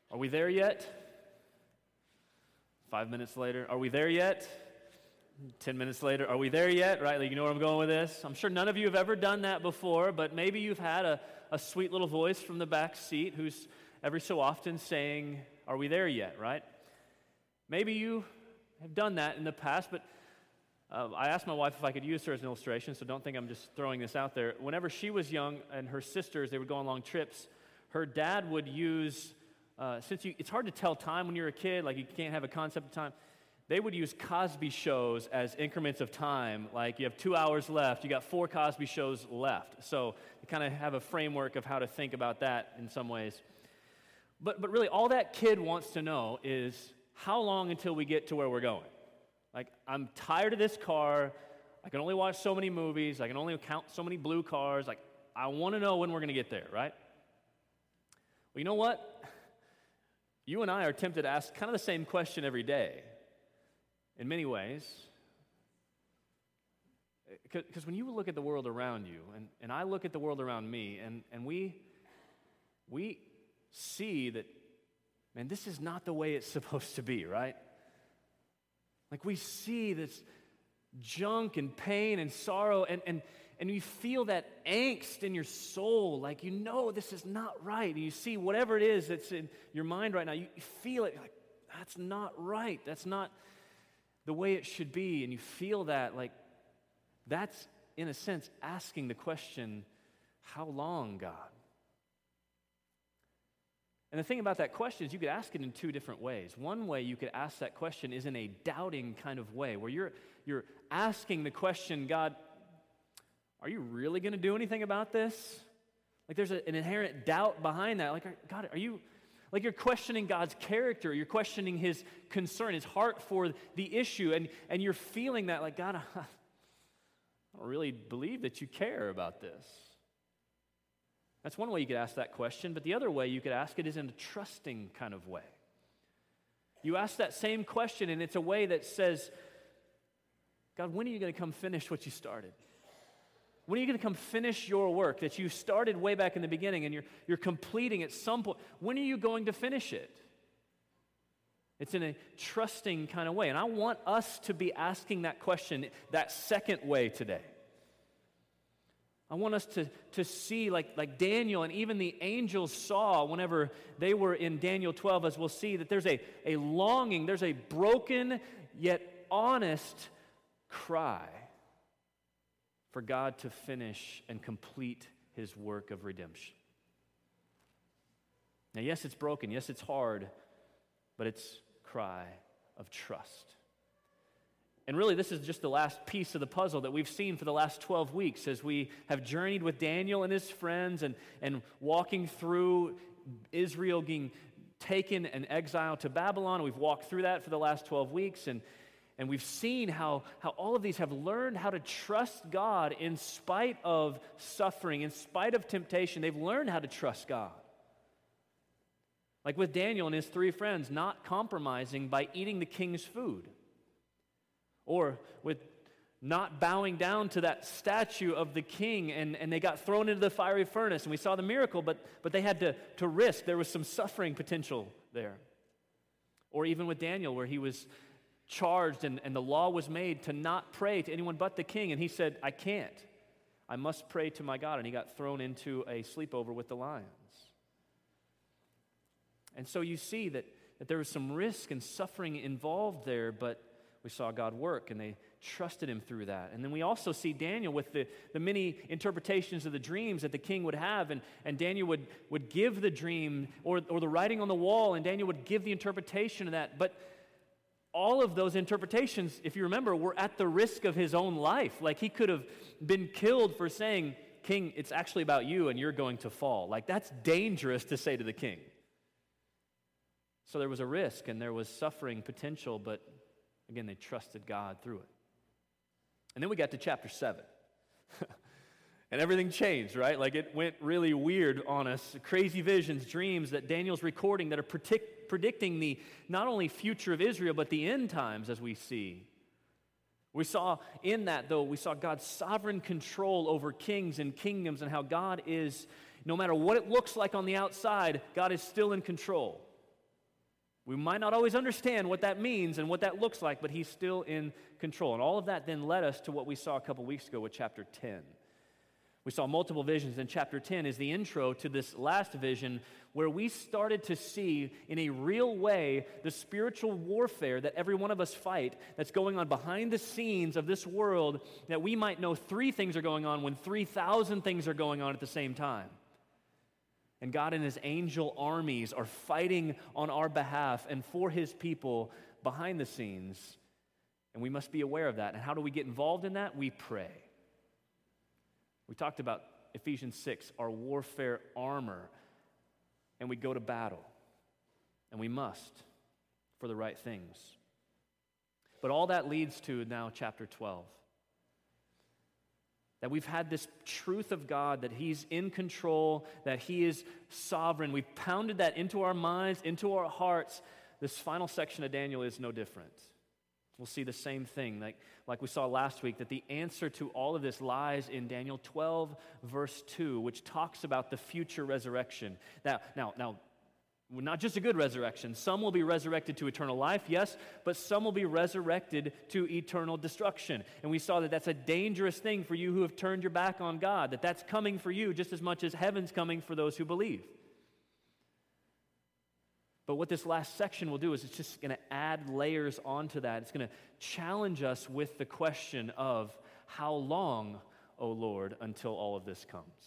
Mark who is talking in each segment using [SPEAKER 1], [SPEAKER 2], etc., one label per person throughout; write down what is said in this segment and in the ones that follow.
[SPEAKER 1] Are we there yet? 5 minutes later, are we there yet? 10 minutes later, are we there yet? Right, like, you know where I'm going with this? I'm sure none of you have ever done that before, but maybe you've had a sweet little voice from the back seat who's every so often saying, are we there yet, right? Maybe you have done that in the past, but I asked my wife if I could use her as an illustration, so don't think I'm just throwing this out there. Whenever she was young and her sisters, they would go on long trips, her dad would use, it's hard to tell time when you're a kid, like you can't have a concept of time, they would use Cosby shows as increments of time, like you have 2 hours left, you got 4 Cosby shows left. So you kind of have a framework of how to think about that in some ways. But really, all that kid wants to know is how long until we get to where we're going? Like, I'm tired of this car. I can only watch so many movies. I can only count so many blue cars. Like, I want to know when we're going to get there, right? Well, you know what? You and I are tempted to ask kind of the same question every day in many ways. Because when you look at the world around you, and I look at the world around me, and we see that, man, this is not the way it's supposed to be, right? Like, we see this junk and pain and sorrow, and you feel that angst in your soul, like, you know this is not right. And you see whatever it is that's in your mind right now, you feel it, like, that's not right. That's not the way it should be. And you feel that, like, that's, in a sense, asking the question, how long, God? And the thing about that question is you could ask it in 2 different ways. One way you could ask that question is in a doubting kind of way, where you're asking the question, God, are you really going to do anything about this? Like, there's an inherent doubt behind that. Like, God, are you, like, you're questioning God's character, you're questioning His concern, His heart for the issue, and you're feeling that, like, God, I don't really believe that you care about this. That's one way you could ask that question, but the other way you could ask it is in a trusting kind of way. You ask that same question, and it's a way that says, God, when are you going to come finish what you started? When are you going to come finish your work that you started way back in the beginning and you're completing at some point? When are you going to finish it? It's in a trusting kind of way, and I want us to be asking that question that second way today. I want us to see, like Daniel and even the angels saw whenever they were in Daniel 12, as we'll see, that there's a longing, there's a broken yet honest cry for God to finish and complete His work of redemption. Now, yes, it's broken, yes, it's hard, but it's a cry of trust. And really, this is just the last piece of the puzzle that we've seen for the last 12 weeks as we have journeyed with Daniel and his friends and walking through Israel being taken in exile to Babylon. We've walked through that for the last 12 weeks, and we've seen how all of these have learned how to trust God in spite of suffering, in spite of temptation. They've learned how to trust God. Like with Daniel and his 3 friends, not compromising by eating the king's food. Or with not bowing down to that statue of the king, and they got thrown into the fiery furnace, and we saw the miracle, but they had to risk. There was some suffering potential there. Or even with Daniel, where he was charged and the law was made to not pray to anyone but the king, and he said, I can't. I must pray to my God, and he got thrown into a sleepover with the lions. And so you see that there was some risk and suffering involved there, but we saw God work, and they trusted Him through that. And then we also see Daniel with the many interpretations of the dreams that the king would have, and Daniel would give the dream or the writing on the wall, and Daniel would give the interpretation of that. But all of those interpretations, if you remember, were at the risk of his own life. Like, he could have been killed for saying, King, it's actually about you, and you're going to fall. Like, that's dangerous to say to the king. So there was a risk, and there was suffering potential, but again, they trusted God through it. And then we got to chapter 7. And everything changed, right? Like, it went really weird on us. Crazy visions, dreams that Daniel's recording that are predicting the not only future of Israel, but the end times as we see. We saw in that, though, we saw God's sovereign control over kings and kingdoms, and how God is, no matter what it looks like on the outside, God is still in control. We might not always understand what that means and what that looks like, but he's still in control. And all of that then led us to what we saw a couple weeks ago with chapter 10. We saw multiple visions, and chapter 10 is the intro to this last vision where we started to see in a real way the spiritual warfare that every one of us fight that's going on behind the scenes of this world, that we might know 3 things are going on when 3,000 things are going on at the same time. And God and his angel armies are fighting on our behalf and for his people behind the scenes, and we must be aware of that. And how do we get involved in that? We pray. We talked about Ephesians 6, our warfare armor, and we go to battle, and we must for the right things. But all that leads to now chapter 12. That we've had this truth of God, that he's in control, that he is sovereign. We've pounded that into our minds, into our hearts. This final section of Daniel is no different. We'll see the same thing, like we saw last week, that the answer to all of this lies in Daniel 12, verse 2, which talks about the future resurrection. Now, not just a good resurrection. Some will be resurrected to eternal life, yes, but some will be resurrected to eternal destruction. And we saw that that's a dangerous thing for you who have turned your back on God, that's coming for you just as much as heaven's coming for those who believe. But what this last section will do is it's just going to add layers onto that. It's going to challenge us with the question of how long, O Lord, until all of this comes?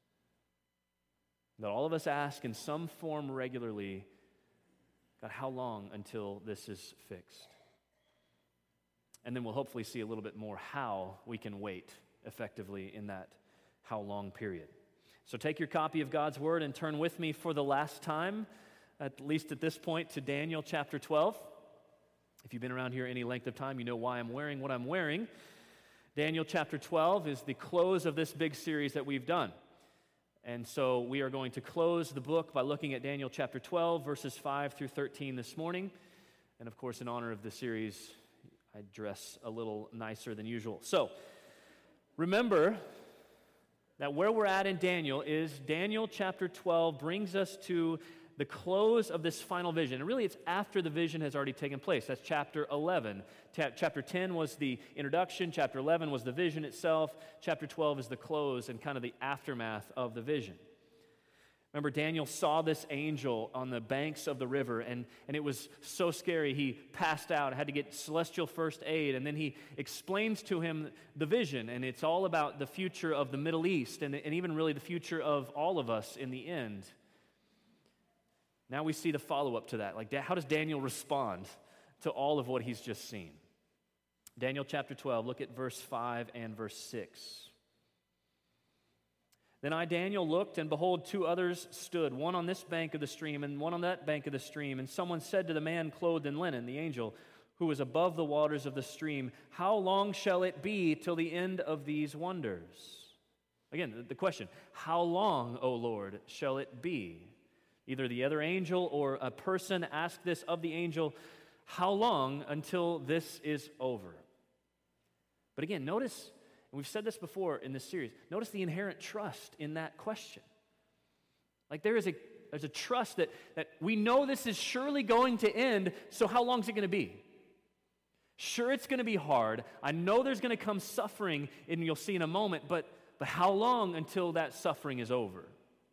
[SPEAKER 1] That all of us ask in some form regularly, God, how long until this is fixed? And then we'll hopefully see a little bit more how we can wait effectively in that how long period. So take your copy of God's Word and turn with me for the last time, at least at this point, to Daniel chapter 12. If you've been around here any length of time, you know why I'm wearing what I'm wearing. Daniel chapter 12 is the close of this big series that we've done. And so we are going to close the book by looking at Daniel chapter 12, verses 5 through 13 this morning. And of course, in honor of the series, I dress a little nicer than usual. So remember that where we're at in Daniel is Daniel chapter 12 brings us to the close of this final vision. And really, it's after the vision has already taken place. That's chapter 11. Chapter 10 was the introduction. Chapter 11 was the vision itself. Chapter 12 is the close and kind of the aftermath of the vision. Remember, Daniel saw this angel on the banks of the river, and it was so scary. He passed out, had to get celestial first aid, and then he explains to him the vision, and it's all about the future of the Middle East and even really the future of all of us in the end. Now we see the follow-up to that. Like, how does Daniel respond to all of what he's just seen? Daniel chapter 12, look at verse 5 and verse 6. Then I, Daniel, looked, and behold, 2 others stood, one on this bank of the stream and one on that bank of the stream. And someone said to the man clothed in linen, the angel, who was above the waters of the stream, how long shall it be till the end of these wonders? Again, the question, how long, O Lord, shall it be? Either the other angel or a person asked this of the angel, how long until this is over? But again, notice, and we've said this before in this series, notice the inherent trust in that question. Like there's a trust that we know this is surely going to end, so how long is it going to be? Sure, it's going to be hard. I know there's going to come suffering, and you'll see in a moment, but how long until that suffering is over?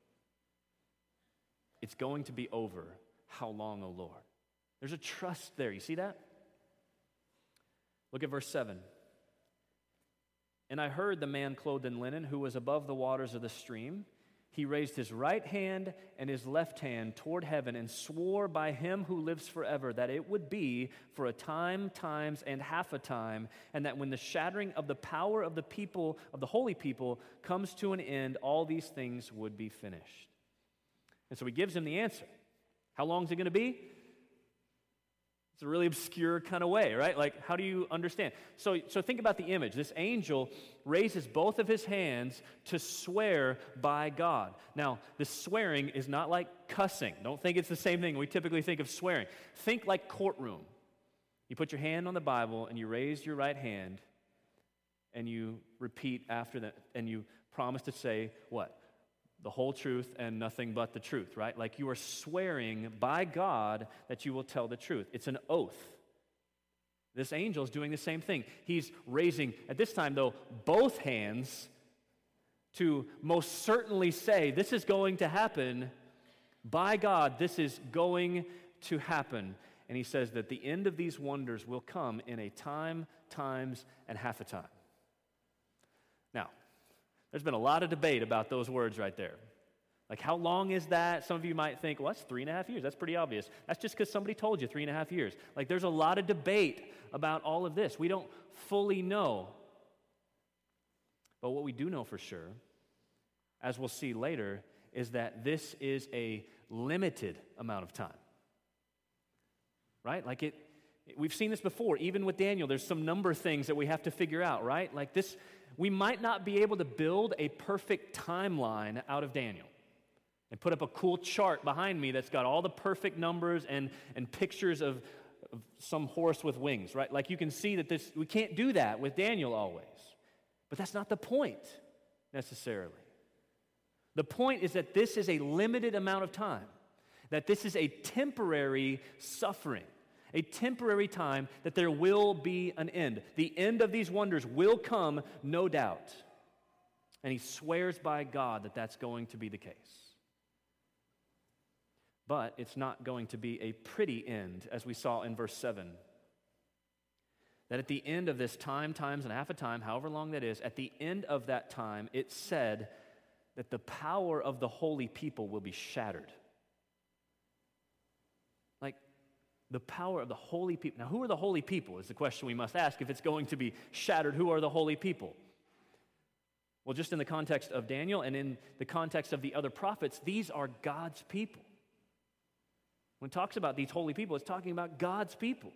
[SPEAKER 1] It's going to be over. How long, O Lord? There's a trust there. You see that? Look at verse 7. And I heard the man clothed in linen who was above the waters of the stream. He raised his right hand and his left hand toward heaven and swore by him who lives forever that it would be for a time, times, and half a time, and that when the shattering of the power of the people, of the holy people, comes to an end, all these things would be finished. And so he gives him the answer. How long is it going to be? It's a really obscure kind of way, right? Like, how do you understand? So think about the image. This angel raises both of his hands to swear by God. Now, this swearing is not like cussing. Don't think it's the same thing we typically think of swearing. Think like courtroom. You put your hand on the Bible and you raise your right hand and you repeat after that and you promise to say what? the whole truth and nothing but the truth, right? Like you are swearing by God that you will tell the truth. It's an oath. This angel is doing the same thing. He's raising, at this time though, both hands to most certainly say, this is going to happen. By God, this is going to happen. And he says that the end of these wonders will come in a time, times, and half a time. Now, there's been a lot of debate about those words right there. Like, how long is that? Some of you might think, well, that's 3.5 years. That's pretty obvious. That's just because somebody told you 3.5 years. Like, there's a lot of debate about all of this. We don't fully know. But what we do know for sure, as we'll see later, is that this is a limited amount of time. Right? Like we've seen this before, even with Daniel. There's some number things that we have to figure out, right? Like this, we might not be able to build a perfect timeline out of Daniel and put up a cool chart behind me that's got all the perfect numbers and pictures of some horse with wings, right? Like you can see that we can't do that with Daniel always. But that's not the point necessarily. The point is that this is a limited amount of time, that this is a temporary suffering, a temporary time, that there will be an end. The end of these wonders will come, no doubt. And he swears by God that that's going to be the case. But it's not going to be a pretty end, as we saw in verse 7. That at the end of this time, times, and half a time, however long that is, at the end of that time, it said that the power of the holy people will be shattered. Like, the power of the holy people. Now, who are the holy people is the question we must ask. If it's going to be shattered, who are the holy people? Well, just in the context of Daniel and in the context of the other prophets, these are God's people. When it talks about these holy people, it's talking about God's people.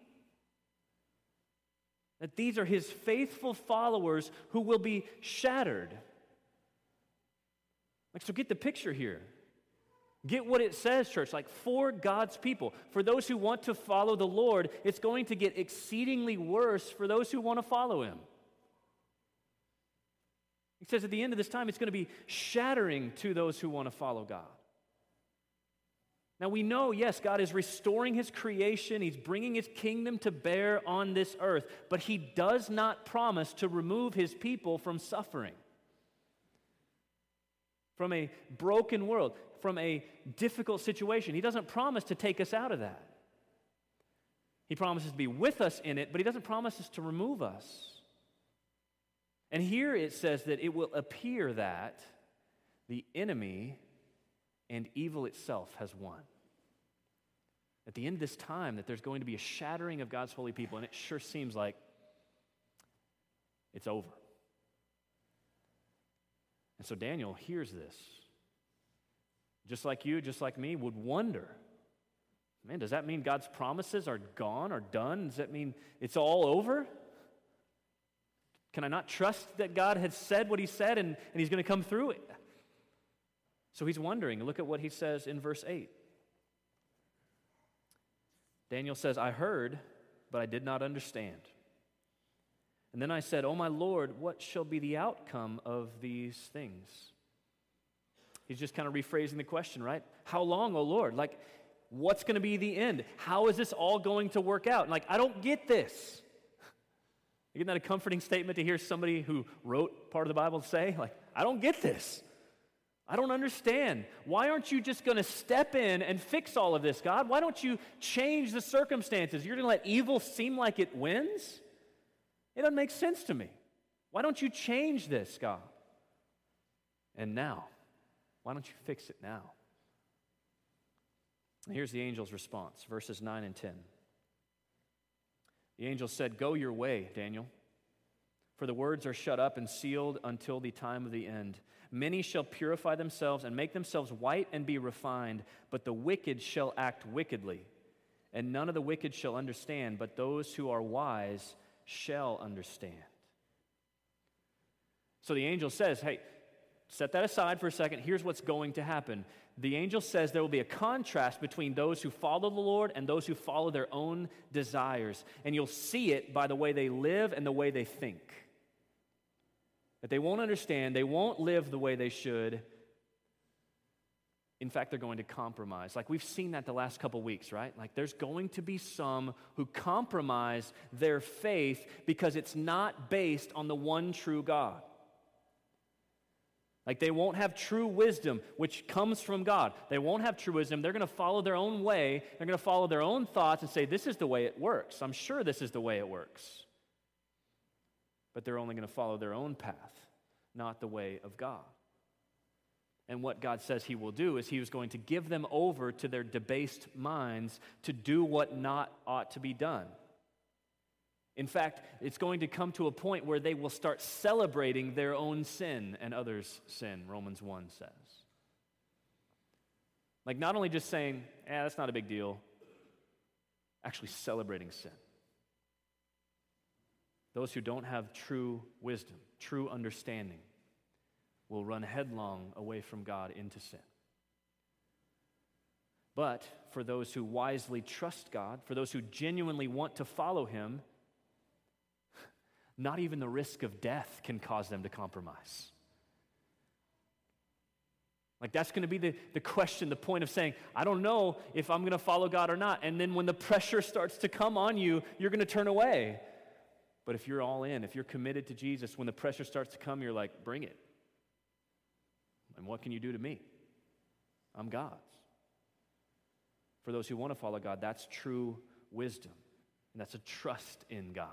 [SPEAKER 1] That these are his faithful followers who will be shattered. Like, so get the picture here. Get what it says, church, like for God's people. For those who want to follow the Lord, it's going to get exceedingly worse for those who want to follow him. He says at the end of this time, it's going to be shattering to those who want to follow God. Now we know, yes, God is restoring his creation. He's bringing his kingdom to bear on this earth. But he does not promise to remove his people from suffering, from a broken world, from a difficult situation. He doesn't promise to take us out of that. He promises to be with us in it, but he doesn't promise us to remove us. And here it says that it will appear that the enemy and evil itself has won. At the end of this time, that there's going to be a shattering of God's holy people, and it sure seems like it's over. And so Daniel hears this. Just like you, just like me, would wonder, man, does that mean God's promises are gone or done? Does that mean it's all over? Can I not trust that God had said what he said and he's going to come through it? So he's wondering. Look at what he says in verse 8. Daniel says, I heard, but I did not understand. And then I said, oh my Lord, what shall be the outcome of these things? He's just kind of rephrasing the question, right? How long, oh Lord? Like, what's going to be the end? How is this all going to work out? And like, I don't get this. Isn't that a comforting statement to hear somebody who wrote part of the Bible say? Like, I don't get this. I don't understand. Why aren't you just going to step in and fix all of this, God? Why don't you change the circumstances? You're going to let evil seem like it wins? It doesn't make sense to me. Why don't you change this, God? And now, why don't you fix it now? And here's the angel's response, verses 9 and 10. The angel said, go your way, Daniel, for the words are shut up and sealed until the time of the end. Many shall purify themselves and make themselves white and be refined, but the wicked shall act wickedly. And none of the wicked shall understand, but those who are wise shall understand. So the angel says, hey, set that aside for a second. Here's what's going to happen. The angel says there will be a contrast between those who follow the Lord and those who follow their own desires. And you'll see it by the way they live and the way they think. That they won't understand, they won't live the way they should, in fact, they're going to compromise. Like we've seen that the last couple weeks, right? Like there's going to be some who compromise their faith because it's not based on the one true God. Like they won't have true wisdom, which comes from God. They won't have true wisdom. They're going to follow their own way. They're going to follow their own thoughts and say, this is the way it works. I'm sure this is the way it works. But they're only going to follow their own path, not the way of God. And what God says he will do is he was going to give them over to their debased minds to do what not ought to be done. In fact, it's going to come to a point where they will start celebrating their own sin and others' sin, Romans 1 says. Like not only just saying, that's not a big deal, actually celebrating sin. Those who don't have true wisdom, true understanding, will run headlong away from God into sin. But for those who wisely trust God, for those who genuinely want to follow him, not even the risk of death can cause them to compromise. Like that's going to be the question, the point of saying, I don't know if I'm going to follow God or not. And then when the pressure starts to come on you, you're going to turn away. But if you're all in, if you're committed to Jesus, when the pressure starts to come, you're like, bring it. And what can you do to me? I'm God's. For those who want to follow God, that's true wisdom. And that's a trust in God.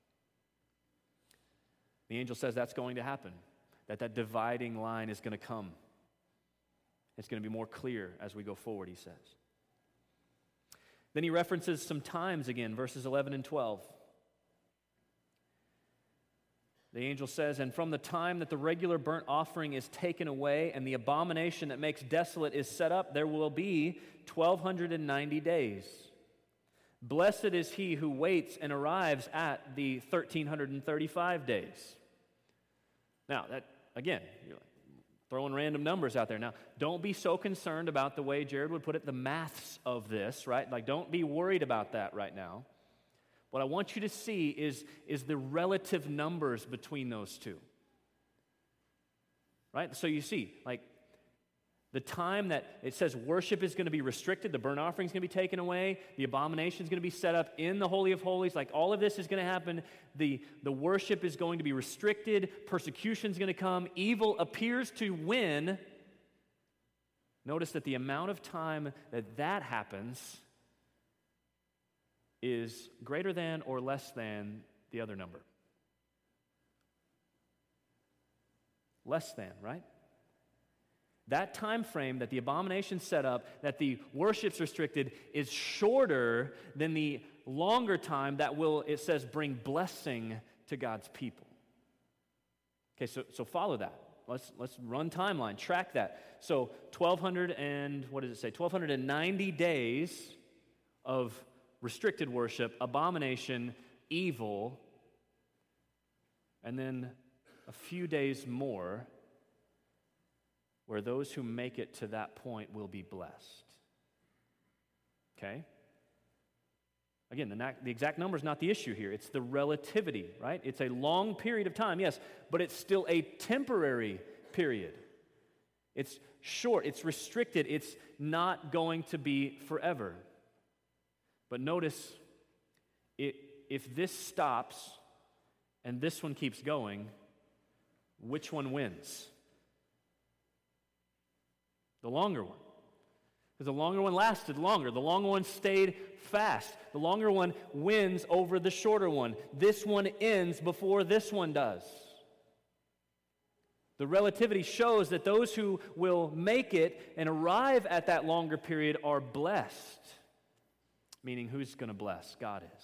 [SPEAKER 1] The angel says that's going to happen, that dividing line is going to come. It's going to be more clear as we go forward, he says. Then he references some times again, verses 11 and 12. The angel says, and from the time that the regular burnt offering is taken away and the abomination that makes desolate is set up, there will be 1,290 days. Blessed is he who waits and arrives at the 1,335 days. Now, that again, you're throwing random numbers out there. Now, don't be so concerned about the way Jared would put it, the maths of this, right? Like, don't be worried about that right now. What I want you to see is the relative numbers between those two. Right? So you see, like, the time that it says worship is going to be restricted, the burnt offering is going to be taken away, the abomination is going to be set up in the Holy of Holies, like all of this is going to happen. The worship is going to be restricted, persecution is going to come, evil appears to win. Notice that the amount of time that happens is greater than or less than the other number. Less than, right? That time frame that the abomination set up, that the worship's restricted, is shorter than the longer time that will, it says, bring blessing to God's people. Okay, so follow that. Let's run timeline, track that. So 1,290 days of restricted worship, abomination, evil, and then a few days more where those who make it to that point will be blessed. Okay? Again, the exact number is not the issue here. It's the relativity, right? It's a long period of time, yes, but it's still a temporary period. It's short, it's restricted, it's not going to be forever. But notice, if this stops and this one keeps going, which one wins? The longer one. Because the longer one lasted longer. The longer one stayed fast. The longer one wins over the shorter one. This one ends before this one does. The relativity shows that those who will make it and arrive at that longer period are blessed. Meaning, who's going to bless? God is.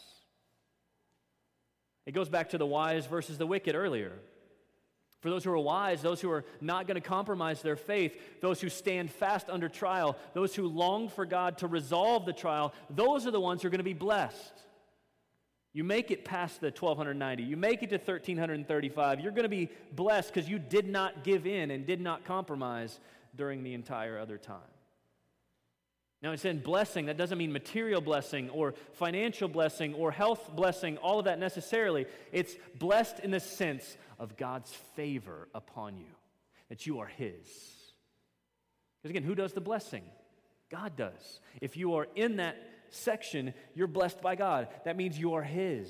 [SPEAKER 1] It goes back to the wise versus the wicked earlier. For those who are wise, those who are not going to compromise their faith, those who stand fast under trial, those who long for God to resolve the trial, those are the ones who are going to be blessed. You make it past the 1,290, you make it to 1,335, you're going to be blessed because you did not give in and did not compromise during the entire other time. Now, it's in blessing. That doesn't mean material blessing or financial blessing or health blessing, all of that necessarily. It's blessed in the sense of God's favor upon you, that you are His. Because again, who does the blessing? God does. If you are in that section, you're blessed by God. That means you are His.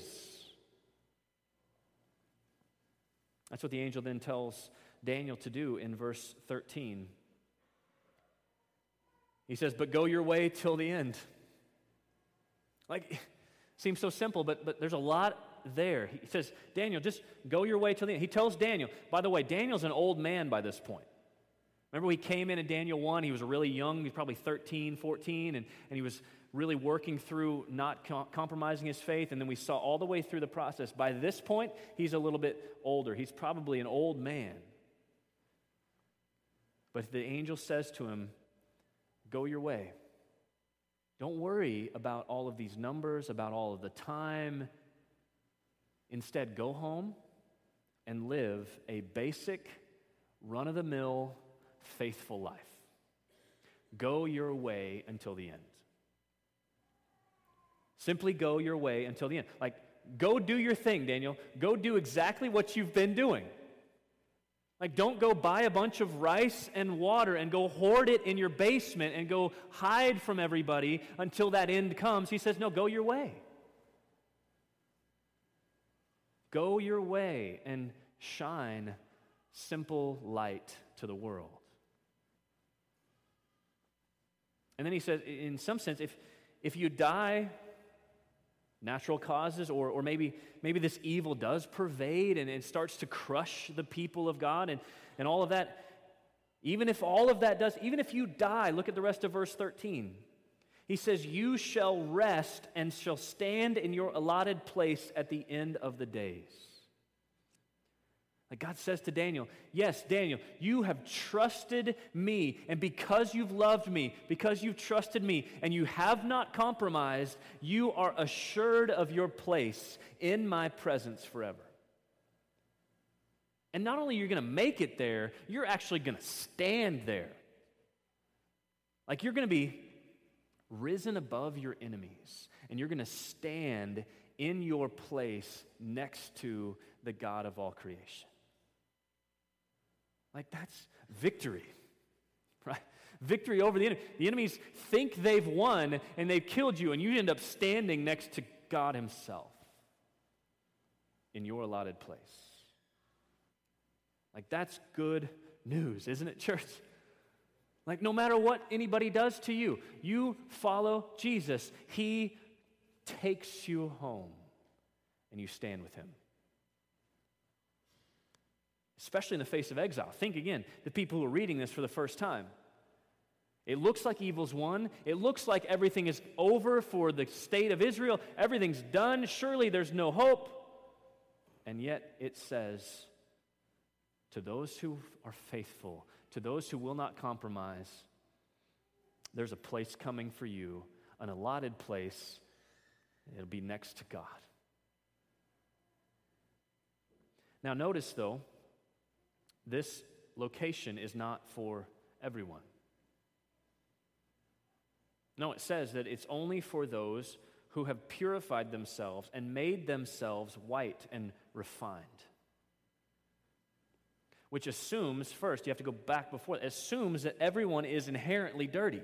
[SPEAKER 1] That's what the angel then tells Daniel to do in verse 13. He says, but go your way till the end. Like, seems so simple, but there's a lot there. He says, Daniel, just go your way till the end. He tells Daniel, by the way, Daniel's an old man by this point. Remember he came in Daniel 1, he was really young, he was probably 13, 14, and he was really working through not compromising his faith, and then we saw all the way through the process. By this point, he's a little bit older. He's probably an old man. But the angel says to him, go your way. Don't worry about all of these numbers, about all of the time. Instead, go home and live a basic, run-of-the-mill, faithful life. Go your way until the end. Simply go your way until the end. Like, go do your thing, Daniel. Go do exactly what you've been doing. Like, don't go buy a bunch of rice and water and go hoard it in your basement and go hide from everybody until that end comes. He says, no, go your way. Go your way and shine simple light to the world. And then he says, in some sense, if you die, natural causes, or maybe this evil does pervade and it starts to crush the people of God and all of that, even if all of that does, even if you die, look at the rest of verse 13. He says, you shall rest and shall stand in your allotted place at the end of the days. Like God says to Daniel, yes, Daniel, you have trusted me, and because you've loved me, because you've trusted me, and you have not compromised, you are assured of your place in my presence forever. And not only are you going to make it there, you're actually going to stand there. Like you're going to be risen above your enemies, and you're going to stand in your place next to the God of all creation. Like that's victory, right? Victory over the enemy. The enemies think they've won and they've killed you, and you end up standing next to God Himself in your allotted place. Like that's good news, isn't it, church? Like no matter what anybody does to you, you follow Jesus. He takes you home and you stand with Him. Especially in the face of exile. Think again, the people who are reading this for the first time. It looks like evil's won. It looks like everything is over for the state of Israel. Everything's done. Surely there's no hope. And yet it says, to those who are faithful, to those who will not compromise, there's a place coming for you, an allotted place. It'll be next to God. Now notice though, this location is not for everyone. No, it says that it's only for those who have purified themselves and made themselves white and refined. Which assumes, first, you have to go back before, assumes that everyone is inherently dirty.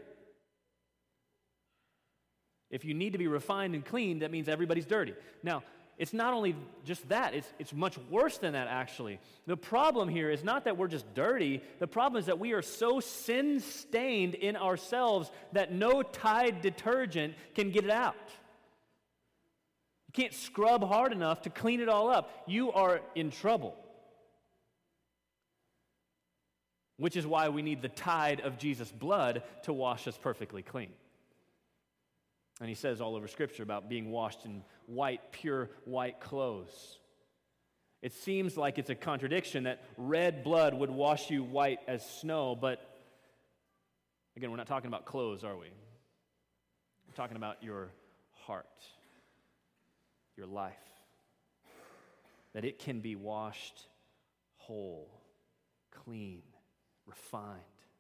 [SPEAKER 1] If you need to be refined and cleaned, that means everybody's dirty. Now, it's not only just that, it's much worse than that, actually. The problem here is not that we're just dirty. The problem is that we are so sin-stained in ourselves that no Tide detergent can get it out. You can't scrub hard enough to clean it all up. You are in trouble. Which is why we need the tide of Jesus' blood to wash us perfectly clean. And he says all over Scripture about being washed in white, pure white clothes. It seems like it's a contradiction that red blood would wash you white as snow, but again, we're not talking about clothes, are we? We're talking about your heart, your life, that it can be washed whole, clean, refined.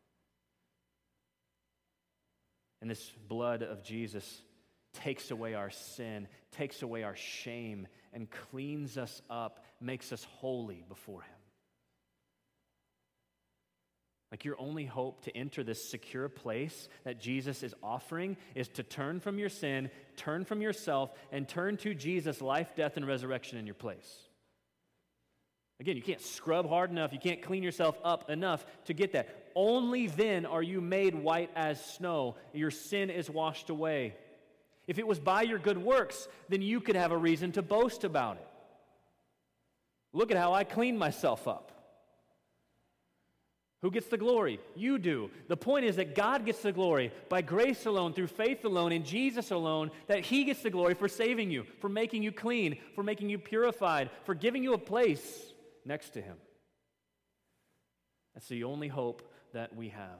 [SPEAKER 1] And this blood of Jesus takes away our sin, takes away our shame, and cleans us up, makes us holy before Him. Like your only hope to enter this secure place that Jesus is offering is to turn from your sin, turn from yourself, and turn to Jesus' life, death, and resurrection in your place. Again, you can't scrub hard enough, you can't clean yourself up enough to get that. Only then are you made white as snow. Your sin is washed away. If it was by your good works, then you could have a reason to boast about it. Look at how I cleaned myself up. Who gets the glory? You do. The point is that God gets the glory by grace alone, through faith alone, in Jesus alone, that He gets the glory for saving you, for making you clean, for making you purified, for giving you a place next to Him. That's the only hope that we have.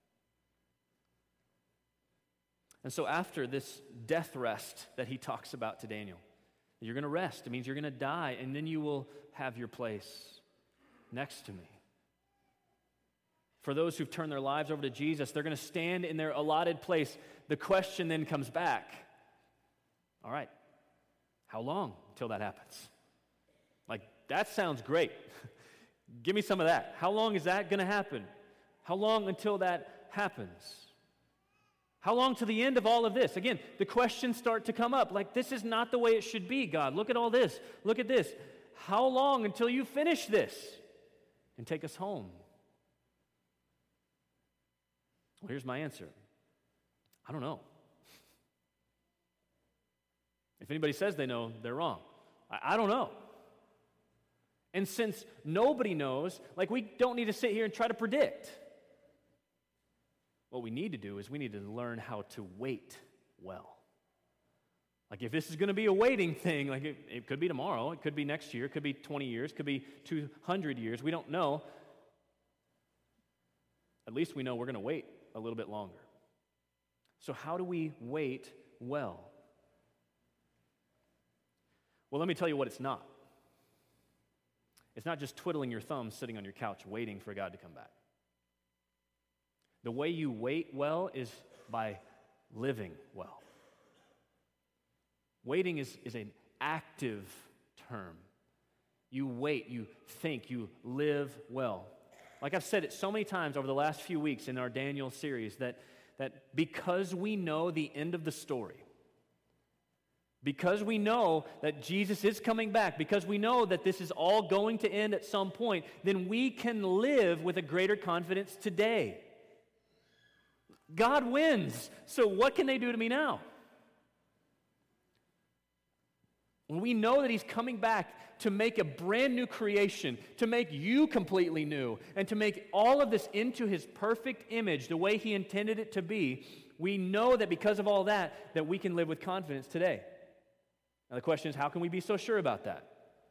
[SPEAKER 1] And so after this death rest that He talks about to Daniel, you're going to rest. It means you're going to die, and then you will have your place next to me. For those who've turned their lives over to Jesus, they're going to stand in their allotted place. The question then comes back. All right, how long until that happens? Like, that sounds great. Give me some of that. How long is that going to happen? How long until that happens? How long to the end of all of this? Again, the questions start to come up. Like, this is not the way it should be, God. Look at all this. Look at this. How long until you finish this and take us home? Well, here's my answer. I don't know. If anybody says they know, they're wrong. I don't know. And since nobody knows, like, we don't need to sit here and try to predict. What we need to do is we need to learn how to wait well. Like, if this is going to be a waiting thing, like it could be tomorrow, it could be next year, it could be 20 years, it could be 200 years, we don't know. At least we know we're going to wait a little bit longer. So how do we wait well? Well, let me tell you what it's not. It's not just twiddling your thumbs sitting on your couch waiting for God to come back. The way you wait well is by living well. Waiting is an active term. You wait, you think, you live well. Like I've said it so many times over the last few weeks in our Daniel series, that because we know the end of the story, because we know that Jesus is coming back, because we know that this is all going to end at some point, then we can live with a greater confidence today. God wins, so what can they do to me now? When we know that He's coming back to make a brand new creation, to make you completely new, and to make all of this into His perfect image, the way He intended it to be, we know that because of all that we can live with confidence today. Now the question is, how can we be so sure about that?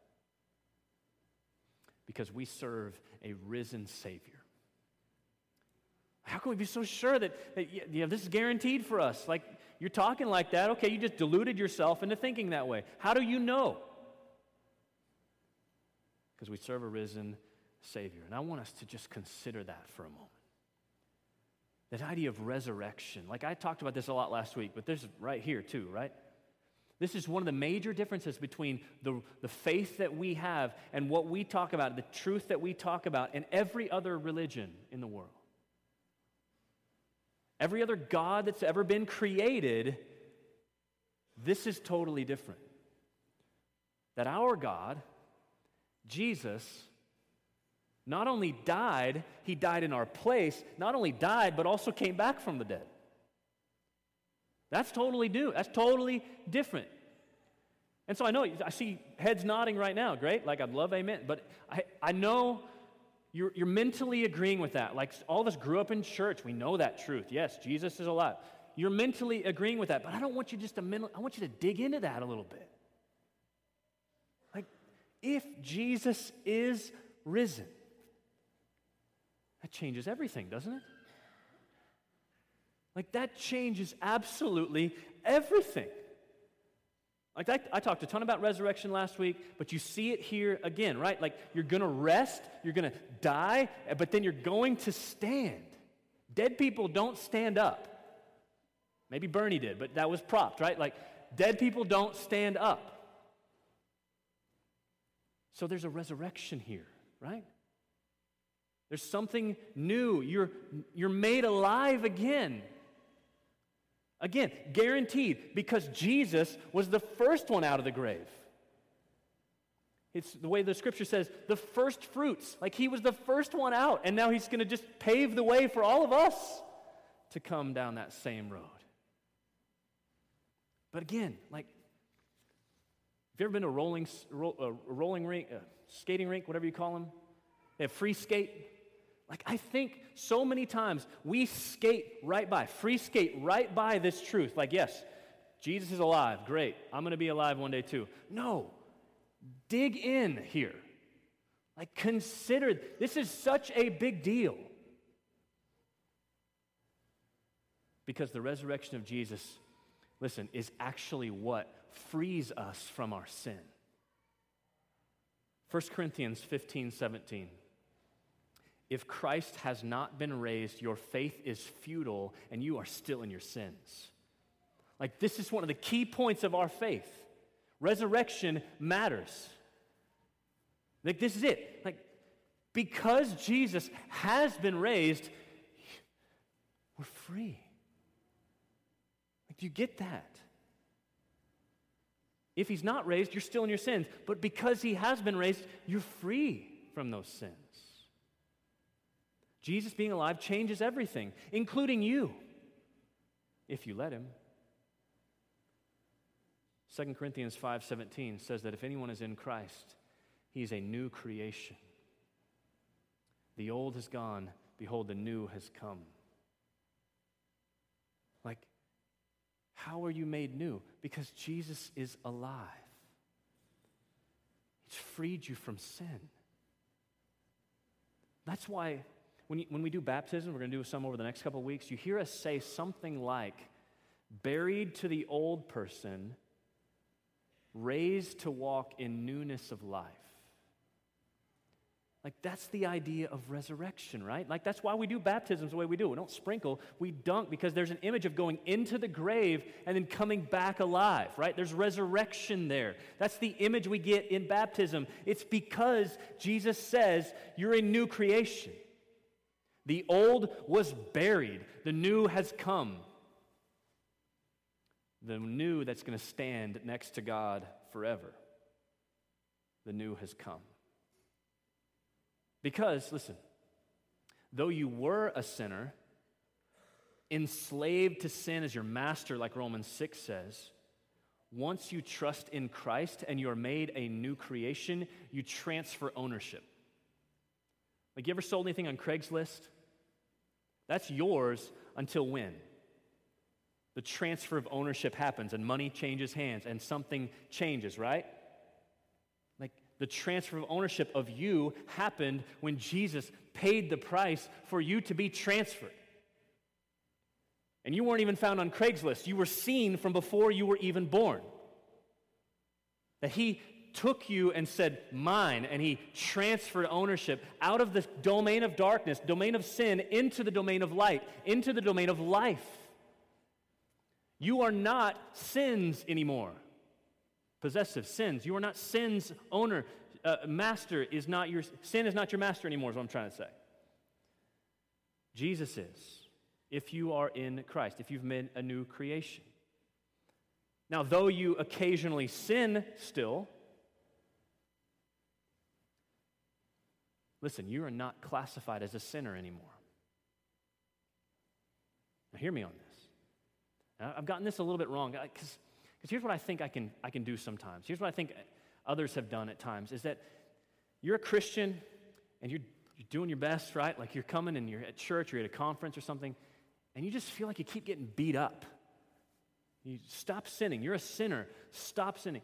[SPEAKER 1] Because we serve a risen Savior. How can we be so sure that this is guaranteed for us? Like, you're talking like that, okay, you just deluded yourself into thinking that way. How do you know? Because we serve a risen Savior. And I want us to just consider that for a moment. That idea of resurrection. Like, I talked about this a lot last week, but this is right here too, right? This is one of the major differences between the faith that we have and what we talk about, the truth that we talk about, and every other religion in the world. Every other God that's ever been created, this is totally different. That our God, Jesus, not only died, He died in our place, not only died, but also came back from the dead. That's totally new. That's totally different. And so I see heads nodding right now. Great. Like, I'd love amen. But I know you're mentally agreeing with that. Like, all of us grew up in church. We know that truth. Yes, Jesus is alive. You're mentally agreeing with that. But I don't want you I want you to dig into that a little bit. Like, if Jesus is risen, that changes everything, doesn't it? Like, that changes absolutely everything. Like, I talked a ton about resurrection last week, but you see it here again, right? Like, you're going to rest, you're going to die, but then you're going to stand. Dead people don't stand up. Maybe Bernie did, but that was propped, right? Like, dead people don't stand up. So there's a resurrection here, right? There's something new. You're made alive again. Again, guaranteed, because Jesus was the first one out of the grave. It's the way the scripture says, the first fruits. Like he was the first one out, and now he's going to just pave the way for all of us to come down that same road. But again, like, have you ever been to a rolling rink, a skating rink, whatever you call them? They have free skate. Like, I think so many times we free skate right by this truth. Like, yes, Jesus is alive. Great. I'm going to be alive one day too. No. Dig in here. Like, consider, this is such a big deal. Because the resurrection of Jesus, listen, is actually what frees us from our sin. 1 Corinthians 15:17. If Christ has not been raised, your faith is futile and you are still in your sins. Like, this is one of the key points of our faith. Resurrection matters. Like, this is it. Like, because Jesus has been raised, we're free. Like, do you get that? If he's not raised, you're still in your sins. But because he has been raised, you're free from those sins. Jesus being alive changes everything, including you, if you let him. 2 Corinthians 5:17 says that if anyone is in Christ, he is a new creation. The old has gone, behold, the new has come. Like, how are you made new? Because Jesus is alive. He's freed you from sin. That's why when we do baptism, we're going to do some over the next couple of weeks, you hear us say something like, buried to the old person, raised to walk in newness of life. Like, that's the idea of resurrection, right? Like, that's why we do baptisms the way we do. We don't sprinkle, we dunk, because there's an image of going into the grave and then coming back alive, right? There's resurrection there. That's the image we get in baptism. It's because Jesus says you're a new creation. The old was buried. The new has come. The new that's going to stand next to God forever. The new has come. Because, listen, though you were a sinner, enslaved to sin as your master, like Romans 6 says, once you trust in Christ and you are made a new creation, you transfer ownership. Like, you ever sold anything on Craigslist? That's yours until when? The transfer of ownership happens and money changes hands and something changes, right? Like, the transfer of ownership of you happened when Jesus paid the price for you to be transferred. And you weren't even found on Craigslist. You were seen from before you were even born. That he took you and said, mine, and he transferred ownership out of the domain of darkness, domain of sin, into the domain of light, into the domain of life. You are not sins anymore. Possessive sins. You are not sin's owner. Master is not your, sin is not your master anymore, is what I'm trying to say. Jesus is, if you are in Christ, if you've been a new creation. Now, though you occasionally sin still, listen, you are not classified as a sinner anymore. Now, hear me on this. I've gotten this a little bit wrong, because here's what I think I can do sometimes. Here's what I think others have done at times, is that you're a Christian, and you're doing your best, right? Like, you're coming and you're at church, or you're at a conference or something, and you just feel like you keep getting beat up. You stop sinning. You're a sinner. Stop sinning.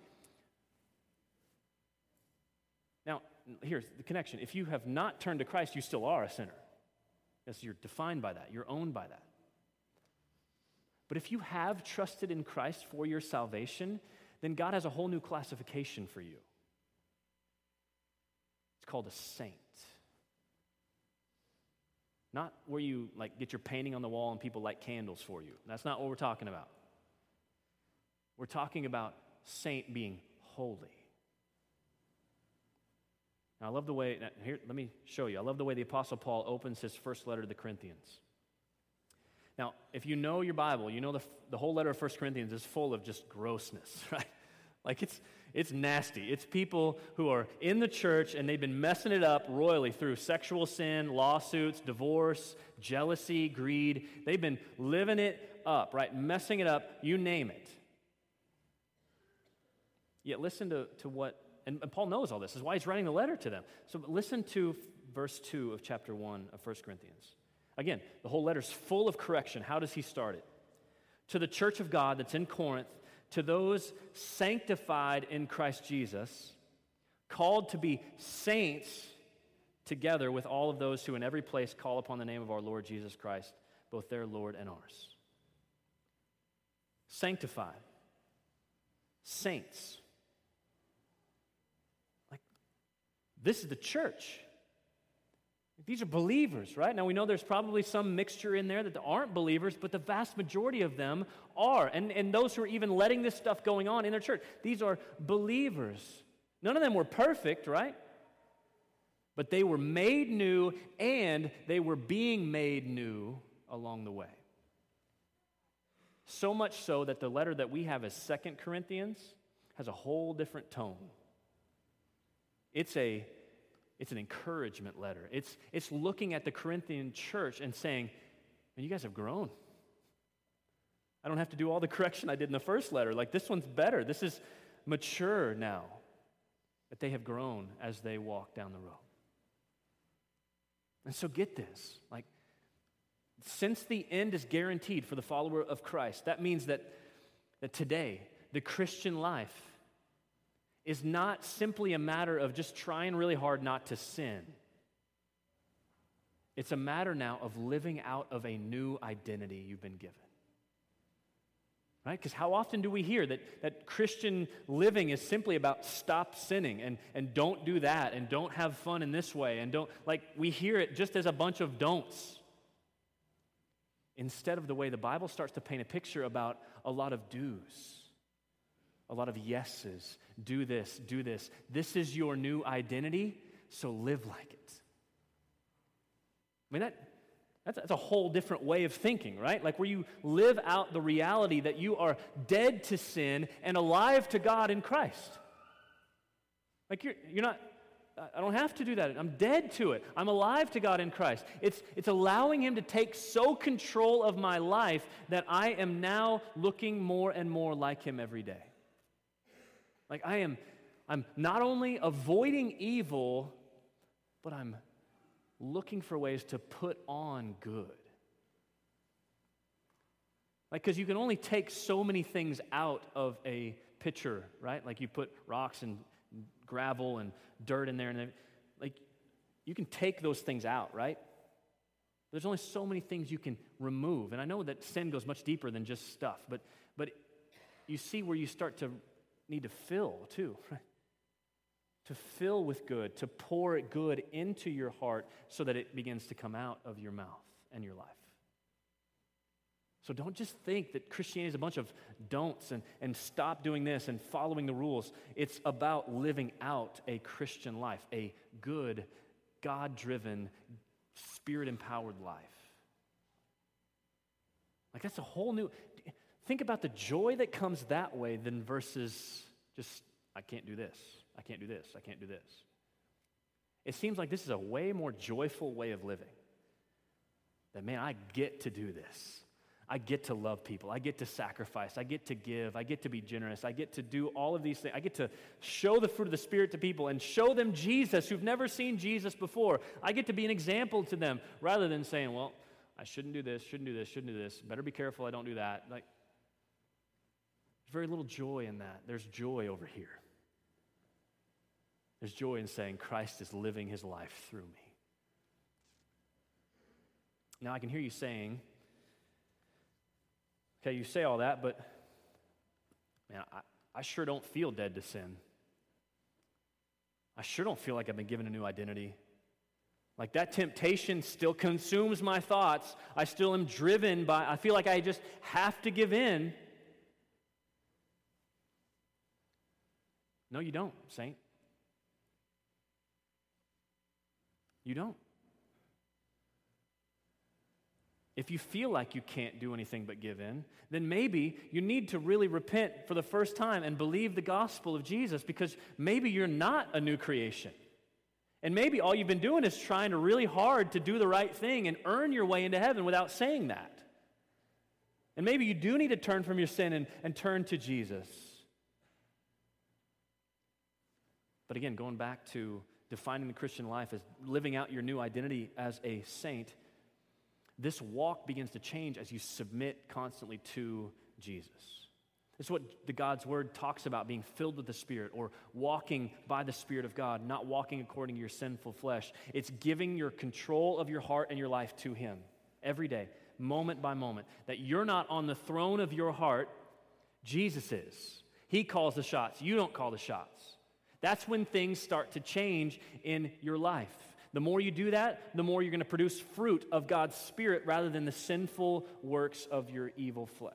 [SPEAKER 1] Now, here's the connection. If you have not turned to Christ, you still are a sinner. Yes, you're defined by that. You're owned by that. But if you have trusted in Christ for your salvation, then God has a whole new classification for you. It's called a saint. Not where you get your painting on the wall and people light candles for you. That's not what we're talking about. We're talking about saint being holy. Now, I love the way, here, let me show you. I love the way the Apostle Paul opens his first letter to the Corinthians. Now, if you know your Bible, you know the whole letter of 1 Corinthians is full of just grossness, right? Like it's nasty. It's people who are in the church and they've been messing it up royally through sexual sin, lawsuits, divorce, jealousy, greed. They've been living it up, right? Messing it up, you name it. Yet listen to what, and Paul knows all this. This is why he's writing the letter to them. So listen to verse 2 of chapter 1 of 1 Corinthians. Again, the whole letter's full of correction. How does he start it? To the church of God that's in Corinth, to those sanctified in Christ Jesus, called to be saints together with all of those who in every place call upon the name of our Lord Jesus Christ, both their Lord and ours. Sanctified. Saints. Like, this is the church. These are believers, right? Now, we know there's probably some mixture in there that aren't believers, but the vast majority of them are. And those who are even letting this stuff going on in their church, these are believers. None of them were perfect, right? But they were made new, and they were being made new along the way. So much so that the letter that we have as 2 Corinthians has a whole different tone. It's an encouragement letter. It's looking at the Corinthian church and saying, man, you guys have grown. I don't have to do all the correction I did in the first letter. Like, this one's better. This is mature now. But they have grown as they walk down the road. And so get this. Like, since the end is guaranteed for the follower of Christ, that means that today, the Christian life is not simply a matter of just trying really hard not to sin. It's a matter now of living out of a new identity you've been given. Right? Because how often do we hear that Christian living is simply about stop sinning and don't do that and don't have fun in this way and don't, like, we hear it just as a bunch of don'ts. Instead of the way the Bible starts to paint a picture about a lot of do's. A lot of yeses. Do this, do this. This is your new identity, so live like it. I mean, that's a whole different way of thinking, right? Like, where you live out the reality that you are dead to sin and alive to God in Christ. Like, you're not, I don't have to do that. I'm dead to it. I'm alive to God in Christ. It's allowing Him to take so control of my life that I am now looking more and more like Him every day. Like, I'm not only avoiding evil, but I'm looking for ways to put on good. Like, because you can only take so many things out of a pitcher, right? Like, you put rocks and gravel and dirt in there, and like, you can take those things out, right? There's only so many things you can remove. And I know that sin goes much deeper than just stuff, but you see where you start to need to fill too, right? To fill with good, to pour good into your heart so that it begins to come out of your mouth and your life. So don't just think that Christianity is a bunch of don'ts and stop doing this and following the rules. It's about living out a Christian life, a good, God-driven, Spirit-empowered life. Like, that's a whole new... Think about the joy that comes that way than versus just, I can't do this, I can't do this, I can't do this. It seems like this is a way more joyful way of living. That, man, I get to do this. I get to love people. I get to sacrifice. I get to give. I get to be generous. I get to do all of these things. I get to show the fruit of the Spirit to people and show them Jesus who've never seen Jesus before. I get to be an example to them rather than saying, well, I shouldn't do this, shouldn't do this, shouldn't do this. Better be careful I don't do that. Like, there's very little joy in that. There's joy over here. There's joy in saying Christ is living His life through me. Now, I can hear you saying, okay, you say all that, but man, I sure don't feel dead to sin. I sure don't feel like I've been given a new identity. Like, that temptation still consumes my thoughts. I still am driven by, I feel like I just have to give in. No, you don't, saint. You don't. If you feel like you can't do anything but give in, then maybe you need to really repent for the first time and believe the gospel of Jesus, because maybe you're not a new creation. And maybe all you've been doing is trying really hard to do the right thing and earn your way into heaven without saying that. And maybe you do need to turn from your sin and turn to Jesus. But again, going back to defining the Christian life as living out your new identity as a saint, this walk begins to change as you submit constantly to Jesus. This is what God's Word talks about, being filled with the Spirit, or walking by the Spirit of God, not walking according to your sinful flesh. It's giving your control of your heart and your life to Him every day, moment by moment. That you're not on the throne of your heart, Jesus is. He calls the shots. You don't call the shots. That's when things start to change in your life. The more you do that, the more you're going to produce fruit of God's Spirit rather than the sinful works of your evil flesh.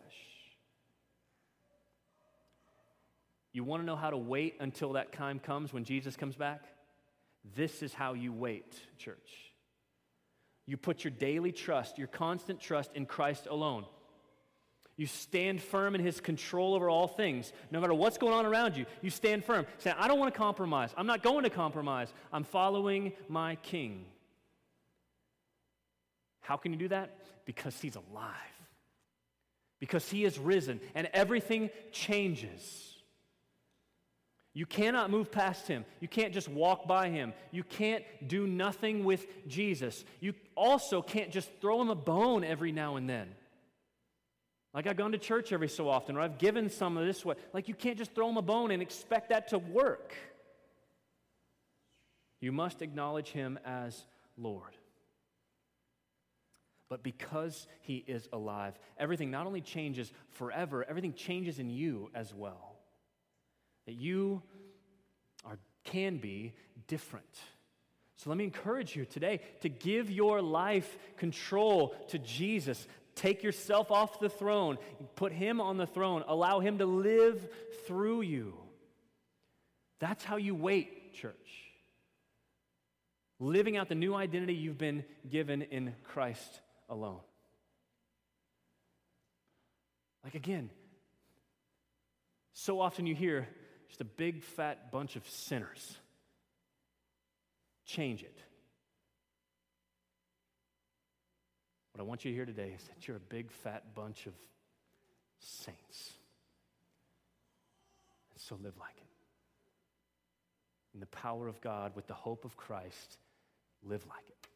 [SPEAKER 1] You want to know how to wait until that time comes when Jesus comes back? This is how you wait, church. You put your daily trust, your constant trust in Christ alone. You stand firm in His control over all things. No matter what's going on around you, you stand firm. Say, I don't want to compromise. I'm not going to compromise. I'm following my King. How can you do that? Because He's alive. Because He is risen, and everything changes. You cannot move past Him. You can't just walk by Him. You can't do nothing with Jesus. You also can't just throw Him a bone every now and then. Like I've gone to church every so often, or I've given some of this way. Like you can't just throw Him a bone and expect that to work. You must acknowledge Him as Lord. But because He is alive, everything not only changes forever, everything changes in you as well. That you can be different. So let me encourage you today to give your life control to Jesus. Take yourself off the throne, put Him on the throne, allow Him to live through you. That's how you wait, church. Living out the new identity you've been given in Christ alone. Like again, so often you hear just a big fat bunch of sinners. Change it. What I want you to hear today is that you're a big, fat bunch of saints. And so live like it. In the power of God, with the hope of Christ, live like it.